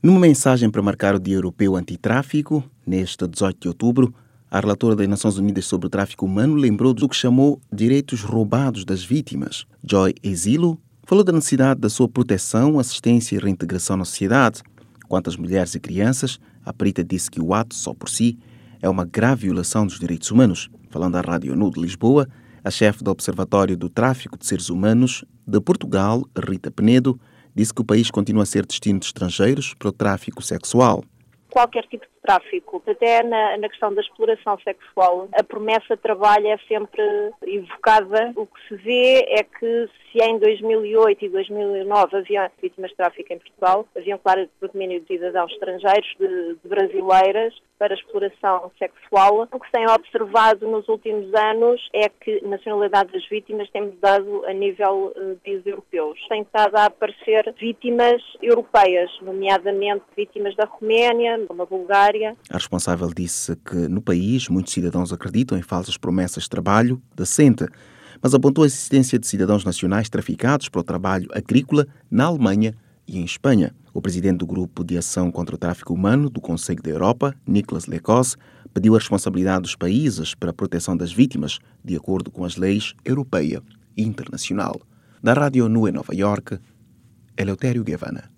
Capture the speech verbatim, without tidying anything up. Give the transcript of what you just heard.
Numa mensagem para marcar o Dia Europeu Antitráfico, neste dezoito de outubro, a relatora das Nações Unidas sobre o Tráfico Humano lembrou do que chamou direitos roubados das vítimas. Joy Exilo falou da necessidade da sua proteção, assistência e reintegração na sociedade. Quanto às mulheres e crianças, a perita disse que o ato, só por si, é uma grave violação dos direitos humanos. Falando à Rádio ONU de Lisboa, a chefe do Observatório do Tráfico de Seres Humanos de Portugal, Rita Penedo, disse que o país continua a ser destino de estrangeiros para o tráfico sexual. Qualquer tipo de tráfico, até na, na questão da exploração sexual, a promessa de trabalho é sempre evocada. O que se vê é que se em dois mil e oito e dois mil e nove havia vítimas de tráfico em Portugal, havia um claro predomínio de cidadãos estrangeiros, de, de brasileiras, para exploração sexual. O que se tem observado nos últimos anos é que a nacionalidade das vítimas tem mudado a nível de países europeus. Tem estado a aparecer vítimas europeias, nomeadamente vítimas da Roménia, da Bulgária. A responsável disse que no país muitos cidadãos acreditam em falsas promessas de trabalho decente, mas apontou a existência de cidadãos nacionais traficados para o trabalho agrícola na Alemanha e em Espanha. O presidente do Grupo de Ação contra o Tráfico Humano do Conselho da Europa, Nicolas Lecoz, pediu a responsabilidade dos países para a proteção das vítimas, de acordo com as leis europeia e internacional. Da Rádio ONU em Nova Iorque, Eleutério Guevara.